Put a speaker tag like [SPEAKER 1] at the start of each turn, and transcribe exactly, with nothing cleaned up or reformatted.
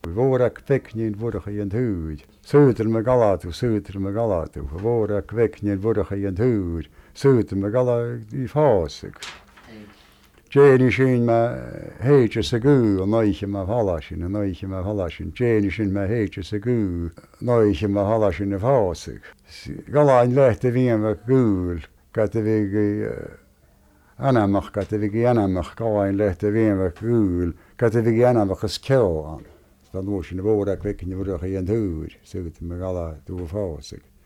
[SPEAKER 1] Vuorak veknin vuorhajan hyyd. Syytelmä kalatu, syytelmä kalatu. Vuorak veknin vuorhajan hyyd. Syytelmä kalatu i faasik. Jeeni siin mä heitsessä kyy, noihin mä halasin, noihin mä halasin. Jeeni siin mä heitsessä kyy, noihin mä halasin ja faasik. Kalain lähti viemä kyyl, kätevigi änemäh, kätevigi änemäh, kalain lähti viemä kyyl, kätevigi änemähkäs kellaan. Sitä nuusin vuorak veknin vuorhajan hyyd. Syytelmä kalatu faasik.